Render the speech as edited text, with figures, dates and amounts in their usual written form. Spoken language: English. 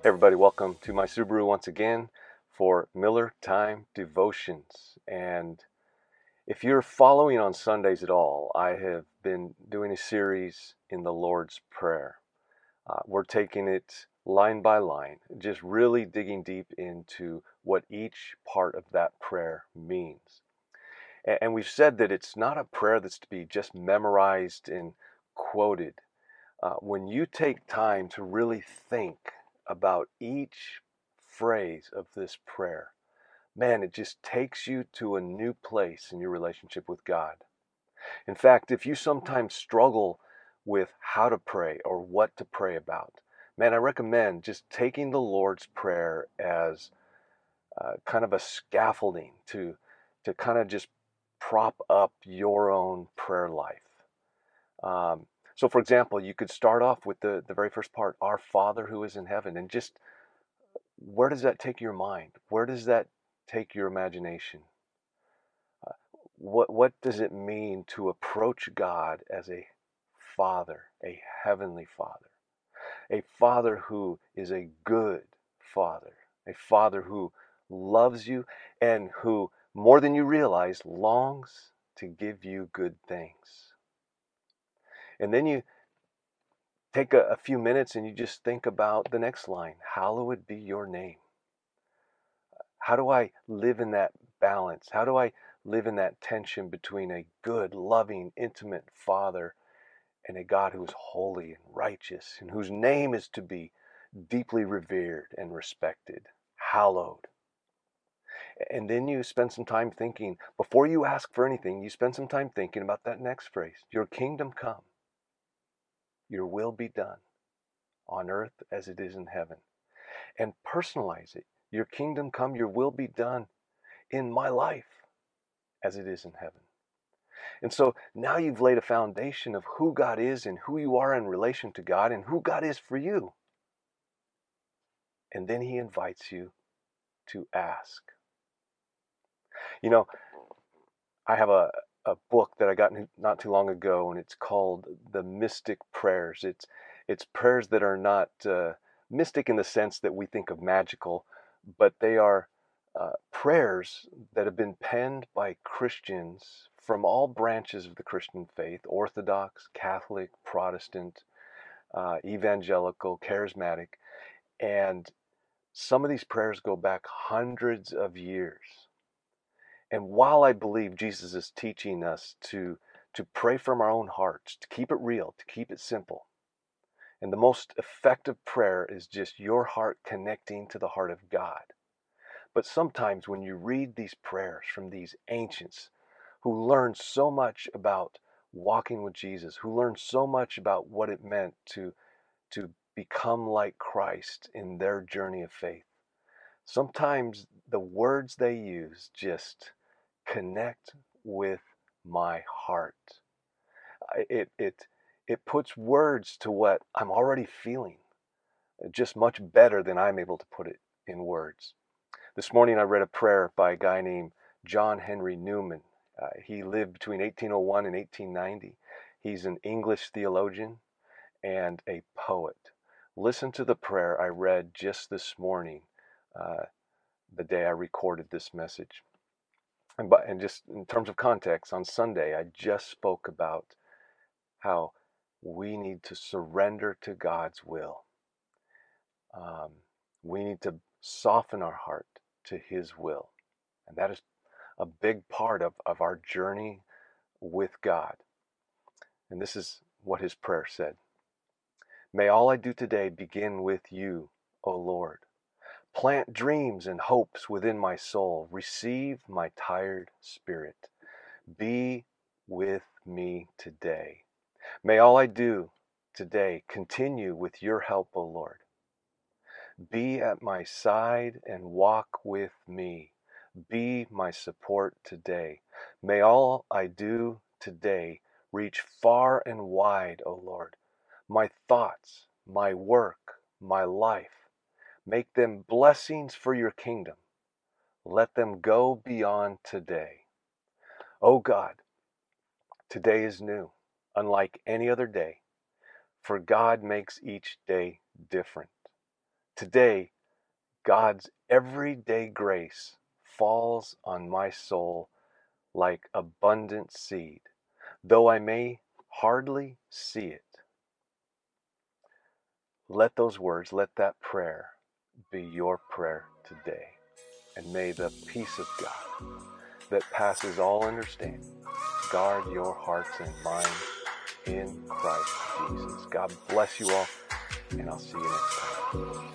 Hey everybody, welcome to my Subaru once again for Miller Time Devotions. And if you're following on Sundays at all, I have been doing a series in the Lord's Prayer. We're taking it line by line, just really digging deep into what each part of that prayer means. And we've said that it's not a prayer that's to be just memorized and quoted. When you take time to really think about each phrase of this prayer, man, it just takes you to a new place in your relationship with God. In fact, if you sometimes struggle with how to pray or what to pray about, man, I recommend just taking the Lord's Prayer as kind of a scaffolding to kind of just prop up your own prayer life. So, for example, you could start off with the very first part, Our Father who is in heaven, and just where does that take your mind? Where does that take your imagination? What does it mean to approach God as a Father, a heavenly Father, a Father who is a good Father, a Father who loves you and who, more than you realize, longs to give you good things? And then you take a few minutes and you just think about the next line, hallowed be your name. How do I live in that balance? How do I live in that tension between a good, loving, intimate Father and a God who is holy and righteous and whose name is to be deeply revered and respected, hallowed? And then you spend some time thinking, before you ask for anything, you spend some time thinking about that next phrase, your kingdom come, your will be done on earth as it is in heaven. And personalize it. Your kingdom come, your will be done in my life as it is in heaven. And so now you've laid a foundation of who God is and who you are in relation to God and who God is for you. And then he invites you to ask. You know, I have a book that I got not too long ago, and it's called The Mystic Prayers. It's prayers that are not mystic in the sense that we think of magical, but they are prayers that have been penned by Christians from all branches of the Christian faith: Orthodox, Catholic, Protestant, evangelical, charismatic. And some of these prayers go back hundreds of years. And while I believe Jesus is teaching us to pray from our own hearts, to keep it real, to keep it simple, and the most effective prayer is just your heart connecting to the heart of God. But sometimes when you read these prayers from these ancients who learned so much about walking with Jesus, who learned so much about what it meant to become like Christ in their journey of faith, sometimes the words they use just connect with my heart. It puts words to what I'm already feeling, just much better than I'm able to put it in words. This morning I read a prayer by a guy named John Henry Newman. He lived between 1801 and 1890. He's an English theologian and a poet. Listen to the prayer I read just this morning, uh, the day I recorded this message. And just in terms of context, on Sunday I just spoke about how we need to surrender to God's will. Um, we need to soften our heart to His will. And that is a big part of our journey with God. And this is what his prayer said. May all I do today begin with you, O Lord. Plant dreams and hopes within my soul. Receive my tired spirit. Be with me today. May all I do today continue with your help, O Lord. Be at my side and walk with me. Be my support today. May all I do today reach far and wide, O Lord. My thoughts, my work, my life, make them blessings for your kingdom. Let them go beyond today. O God, today is new, unlike any other day, for God makes each day different. Today, God's everyday grace falls on my soul like abundant seed, though I may hardly see it. Let those words, let that prayer be your prayer today. And may the peace of God that passes all understanding guard your hearts and minds in Christ Jesus. God bless you all, and I'll see you next time.